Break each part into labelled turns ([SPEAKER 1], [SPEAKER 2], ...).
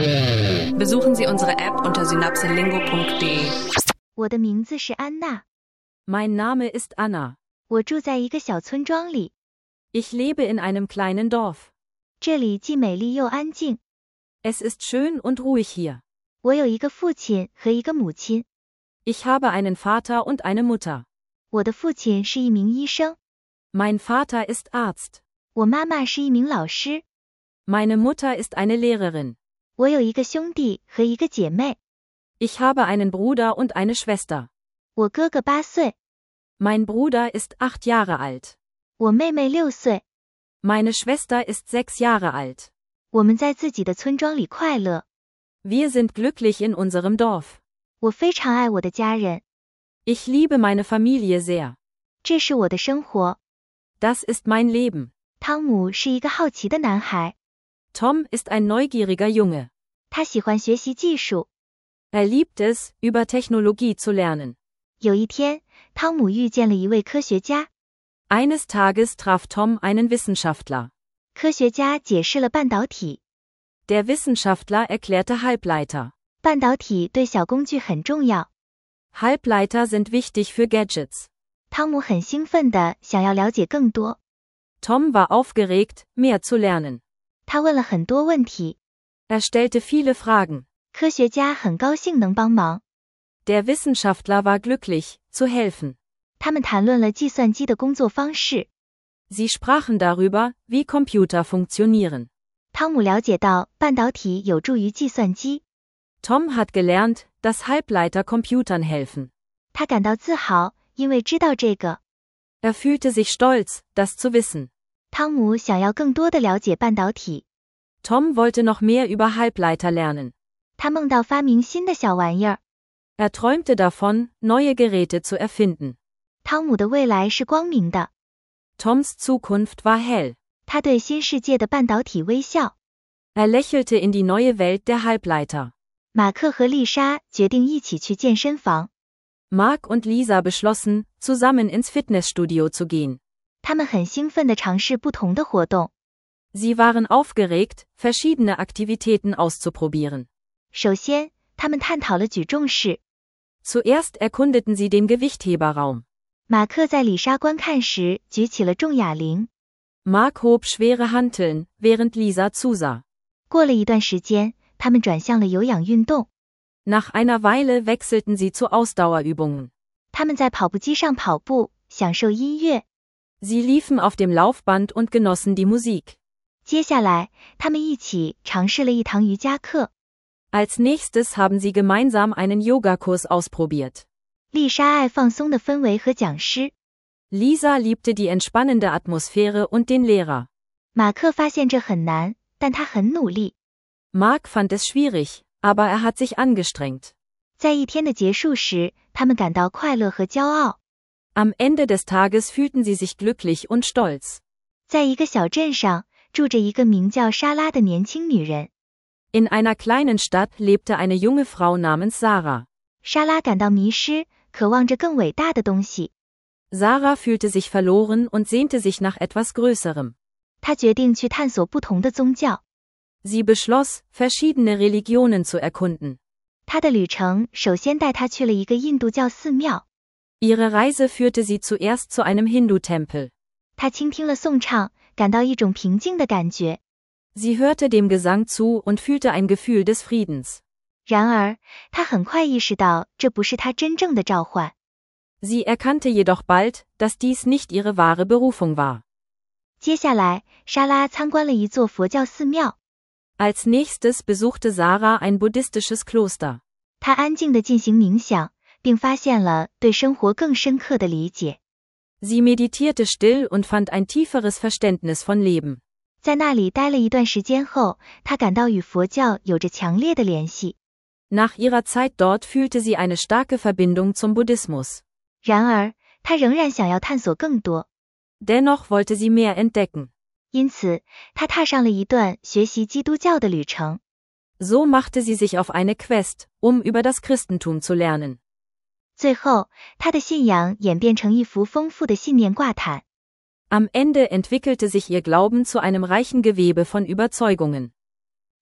[SPEAKER 1] Besuchen Sie unsere App unter synapselingo.de.
[SPEAKER 2] 我的名字是安娜，
[SPEAKER 3] Mein Name ist Anna.
[SPEAKER 2] 我住在一个小村庄里，
[SPEAKER 3] Ich lebe in einem kleinen Dorf.
[SPEAKER 2] 这里既美丽又安静。
[SPEAKER 3] Es ist schön und ruhig hier.
[SPEAKER 2] 我有一个父亲和一个母亲，
[SPEAKER 3] Ich habe einen Vater und eine Mutter.
[SPEAKER 2] 我的父亲是一名医生，
[SPEAKER 3] Mein Vater ist Arzt.
[SPEAKER 2] 我妈妈是一名老师，
[SPEAKER 3] Meine Mutter ist eine Lehrerin.
[SPEAKER 2] 我有一个兄弟和一个姐妹，
[SPEAKER 3] Ich habe einen Bruder und eine Schwester.
[SPEAKER 2] 我哥哥8岁，
[SPEAKER 3] Mein Bruder ist 8 Jahre alt.
[SPEAKER 2] 我妹妹6岁。
[SPEAKER 3] Meine Schwester ist 6 Jahre alt.
[SPEAKER 2] 我们在自己的村庄里快乐，
[SPEAKER 3] Wir sind glücklich in unserem Dorf.
[SPEAKER 2] 我非常爱我的家人，
[SPEAKER 3] Ich liebe meine Familie sehr.
[SPEAKER 2] 这是我的生活。
[SPEAKER 3] Das ist mein Leben.
[SPEAKER 2] 汤姆是一个好奇的男孩，
[SPEAKER 3] Tom ist ein neugieriger Junge.
[SPEAKER 2] 他喜欢学习技术。
[SPEAKER 3] Er liebt es, über Technologie zu lernen.
[SPEAKER 2] 有一天，汤姆遇见了一位科学家，
[SPEAKER 3] Eines Tages traf Tom einen Wissenschaftler.
[SPEAKER 2] 科学家解释了半导体。
[SPEAKER 3] Der Wissenschaftler erklärte Halbleiter.
[SPEAKER 2] 半导体对小工具很重要。
[SPEAKER 3] Halbleiter sind wichtig für Gadgets.
[SPEAKER 2] 汤姆很兴奋地想要了解更多，
[SPEAKER 3] Tom war aufgeregt, mehr zu lernen.
[SPEAKER 2] 他问了很多问题，
[SPEAKER 3] Er stellte viele Fragen.
[SPEAKER 2] 科学家很高兴能帮忙。
[SPEAKER 3] Der Wissenschaftler war glücklich, zu helfen.
[SPEAKER 2] 他们谈论了计算机的工作方式。
[SPEAKER 3] Sie sprachen darüber, wie Computer funktionieren.
[SPEAKER 2] 汤姆了解到半导体有助于计算机，
[SPEAKER 3] Tom hat gelernt, dass Halbleiter Computern helfen.
[SPEAKER 2] 他感到自豪，因为知道这个。
[SPEAKER 3] Er fühlte sich stolz, das zu wissen.
[SPEAKER 2] 汤姆想要更多的了解半导体，
[SPEAKER 3] Tom wollte noch mehr über Halbleiter lernen.
[SPEAKER 2] 他梦到发明新的小玩意儿。
[SPEAKER 3] Er träumte davon, neue Geräte zu erfinden.
[SPEAKER 2] 汤姆的未来是光明的，
[SPEAKER 3] Toms Zukunft war hell.
[SPEAKER 2] 他对新世界的半导体微笑。
[SPEAKER 3] Er lächelte in die neue Welt der Halbleiter.
[SPEAKER 2] 马克和丽莎决定一起去健身房，
[SPEAKER 3] Mark und Lisa beschlossen, zusammen ins Fitnessstudio zu gehen.
[SPEAKER 2] 他们很兴奋地尝试不同的活动。
[SPEAKER 3] Sie waren aufgeregt, verschiedene Aktivitäten auszuprobieren.
[SPEAKER 2] 首先，他们探讨了举重式。
[SPEAKER 3] Zuerst erkundeten sie den Gewichtheberraum.
[SPEAKER 2] 马克在丽莎观看时举起了重哑铃。
[SPEAKER 3] Mark hob schwere Hanteln, während Lisa zusah.
[SPEAKER 2] 过了一段时间，他们转向了有氧运动。
[SPEAKER 3] Nach einer Weile wechselten sie zu Ausdauerübungen.
[SPEAKER 2] 他们在跑步机上跑步，享受音乐。
[SPEAKER 3] Sie liefen auf dem Laufband und genossen die Musik.
[SPEAKER 2] 接下来，他们一起尝试了一堂瑜伽课。
[SPEAKER 3] Als nächstes haben sie gemeinsam einen Yogakurs ausprobiert.
[SPEAKER 2] 丽莎爱放松的氛围和讲师，
[SPEAKER 3] Lisa liebte die entspannende Atmosphäre und den Lehrer.
[SPEAKER 2] 马克发现这很难，但他很努力。
[SPEAKER 3] Mark fand es schwierig, aber er hat sich angestrengt.
[SPEAKER 2] 在一天的结束时，他们感到快乐和骄傲。
[SPEAKER 3] Am Ende des Tages fühlten sie sich glücklich und stolz.
[SPEAKER 2] 在一个小镇上，住着一个名叫莎拉的年轻女人。
[SPEAKER 3] In einer kleinen Stadt lebte eine junge Frau namens Sarah.
[SPEAKER 2] 莎拉感到迷失，渴望着更伟大的东西。
[SPEAKER 3] Sarah fühlte sich verloren und sehnte sich nach etwas Größerem.
[SPEAKER 2] 她决定去探索不同的宗教。
[SPEAKER 3] Sie beschloss, verschiedene Religionen zu erkunden.
[SPEAKER 2] 她的旅程首先带她去了一个印度教寺庙。
[SPEAKER 3] Ihre Reise führte sie zuerst zu einem Hindu-Tempel.
[SPEAKER 2] 她倾听了颂唱，感到一种平静的感觉。
[SPEAKER 3] Sie hörte dem Gesang zu und fühlte ein Gefühl des Friedens.
[SPEAKER 2] 然而，她很快意识到这不是她真正的召唤。
[SPEAKER 3] Sie erkannte jedoch bald, dass dies nicht ihre wahre Berufung war.
[SPEAKER 2] 接下来，莎拉参观了一座佛教寺庙。
[SPEAKER 3] Als nächstes besuchte Sarah ein buddhistisches Kloster.
[SPEAKER 2] 她安静地进行冥想，并发现了对生活更深刻的理解。
[SPEAKER 3] Sie meditierte still und fand ein tieferes Verständnis von Leben.
[SPEAKER 2] 在那里待了一段时间后，她感到与佛教有着强烈的联系。
[SPEAKER 3] Nach ihrer Zeit dort fühlte sie eine starke Verbindung zum Buddhismus.
[SPEAKER 2] 然而，她仍然想要探索更多。
[SPEAKER 3] Dennoch wollte sie mehr entdecken.
[SPEAKER 2] 因此，她踏上了一段学习基督教的旅程。
[SPEAKER 3] So machte sie sich auf eine Quest, um über das Christentum zu lernen.
[SPEAKER 2] 最后，她的信仰演变成一幅丰富的信念挂毯。
[SPEAKER 3] Am Ende entwickelte sich ihr Glauben zu einem reichen Gewebe von Überzeugungen.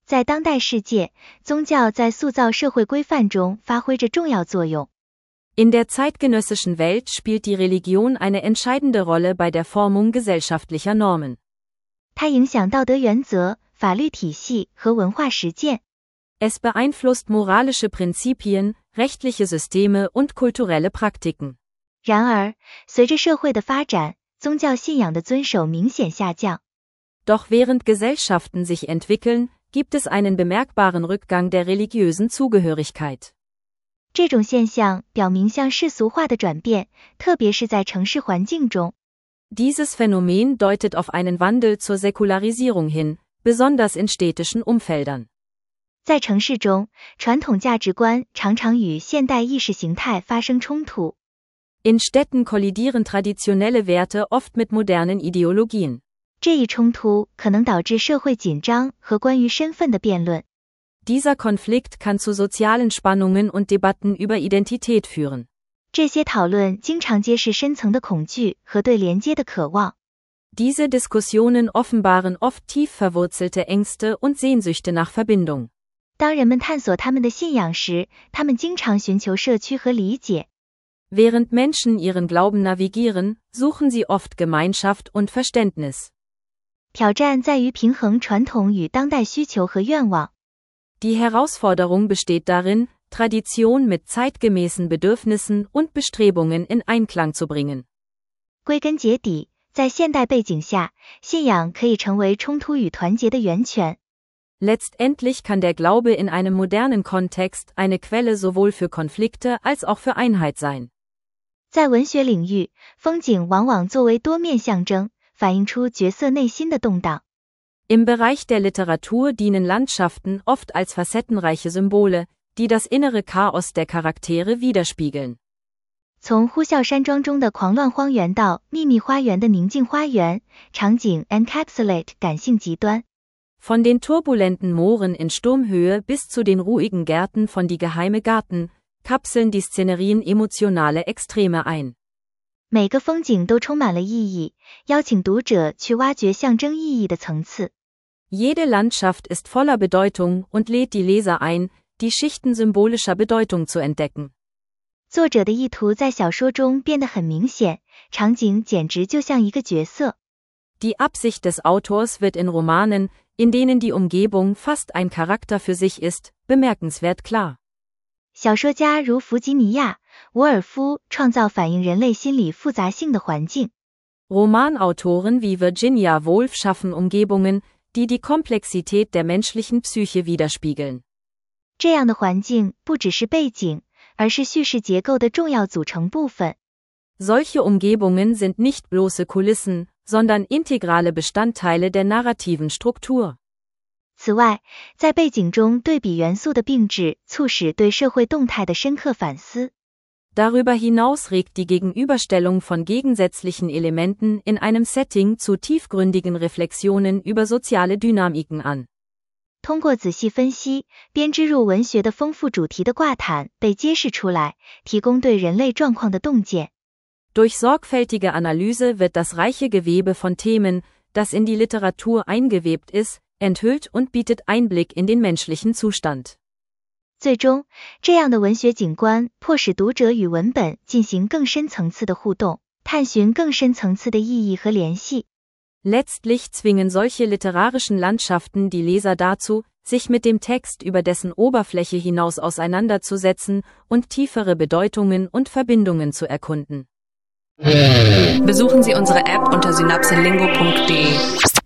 [SPEAKER 2] 在当代世界，宗教在塑造社会规范中发挥着重要作用。
[SPEAKER 3] In der zeitgenössischen Welt spielt die Religion eine entscheidende Rolle bei der Formung gesellschaftlicher Normen.
[SPEAKER 2] 它影响道德原则、法律体系和文化实践。
[SPEAKER 3] Es beeinflusst moralische Prinzipien, rechtliche Systeme und kulturelle Praktiken.
[SPEAKER 2] 然而，随着社会的发展，宗教信仰的遵守明显下降。
[SPEAKER 3] Doch während Gesellschaften sich entwickeln, gibt es einen bemerkbaren Rückgang der religiösen Zugehörigkeit.
[SPEAKER 2] 这种现象表明向世俗化的转变，特别是在城市环境中。
[SPEAKER 3] Dieses Phänomen deutet auf einen Wandel zur Säkularisierung hin, besonders in städtischen Umfeldern.
[SPEAKER 2] 在城市中，传统价值观常常与现代意识形态发生冲突。
[SPEAKER 3] In Städten kollidieren traditionelle Werte oft mit modernen Ideologien.
[SPEAKER 2] 这一冲突可能导致社会紧张和关于身份的辩论。
[SPEAKER 3] Dieser Konflikt kann zu sozialen Spannungen und Debatten über Identität führen.
[SPEAKER 2] 这些讨论经常揭示深层的恐惧和对连接的渴望。
[SPEAKER 3] Diese Diskussionen offenbaren oft tief verwurzelte Ängste und Sehnsüchte nach Verbindung.
[SPEAKER 2] 当人们探索他们的信仰时，他们经常寻求社区和理解。
[SPEAKER 3] Während Menschen ihren Glauben navigieren, suchen sie oft Gemeinschaft und Verständnis.
[SPEAKER 2] 挑战在于平衡传统与当代需求和愿望。
[SPEAKER 3] Die Herausforderung besteht darin, Tradition mit zeitgemäßen Bedürfnissen und Bestrebungen in Einklang zu bringen.
[SPEAKER 2] 归根结底，在现代背景下，信仰可以成为冲突与团结的源泉。
[SPEAKER 3] Letztendlich kann der Glaube in einem modernen Kontext eine Quelle sowohl für Konflikte als auch für Einheit sein.
[SPEAKER 2] 在文学领域，风景往往作为多面象征，反映出角色内心的动荡。
[SPEAKER 3] Im Bereich der Literatur dienen Landschaften oft als facettenreiche Symbole, die das innere Chaos der Charaktere widerspiegeln.
[SPEAKER 2] 从呼啸山庄中的狂乱荒原到秘密花园的宁静花园，场景 encapsulate 感性极端。
[SPEAKER 3] Von den turbulenten Mooren in Sturmhöhe bis zu den ruhigen Gärten von Die geheime Garten, kapseln die Szenerien emotionale Extreme ein.
[SPEAKER 2] 每个风景都充满了意义，邀请读者去挖掘象征意义的层次。
[SPEAKER 3] Jede Landschaft ist voller Bedeutung und lädt die Leser ein, die Schichten symbolischer Bedeutung zu entdecken.
[SPEAKER 2] 作者的意图在小说中变得很明显，场景简直就像一个角色。
[SPEAKER 3] Die Absicht des Autors wird in Romanen, in denen die Umgebung fast ein Charakter für sich ist, bemerkenswert klar.
[SPEAKER 2] 小说家如弗吉尼亚·伍尔夫创造反映人类心理复杂性的环境。
[SPEAKER 3] Romanautoren wie Virginia Woolf schaffen Umgebungen, die die Komplexität der menschlichen Psyche widerspiegeln.
[SPEAKER 2] 这样的环境不只是背景，而是叙事结构的重要组成部分。
[SPEAKER 3] Solche Umgebungen sind nicht bloße Kulissen, sondern integrale Bestandteile der narrativen Struktur.
[SPEAKER 2] 此外，在背景中对比元素的并置，促使对社会动态的深刻反思。
[SPEAKER 3] Darüber hinaus regt die Gegenüberstellung von gegensätzlichen Elementen in einem Setting zu tiefgründigen Reflexionen über soziale Dynamiken an.
[SPEAKER 2] 通过仔细分析，编织入文学的丰富主题的挂毯被揭示出来，提供对人类状况的洞见。
[SPEAKER 3] Durch sorgfältige Analyse wird das reiche Gewebe von Themen, das in die Literatur eingewebt ist, enthüllt und bietet Einblick in den menschlichen Zustand.
[SPEAKER 2] 最终，这样的文学景观迫使读者与文本进行更深层次的互动，探寻更深层次的意义和联系。
[SPEAKER 3] Letztlich zwingen solche literarischen Landschaften die Leser dazu, sich mit dem Text über dessen Oberfläche hinaus auseinanderzusetzen und tiefere Bedeutungen und Verbindungen zu erkunden.
[SPEAKER 1] Besuchen Sie unsere App unter synapselingo.de.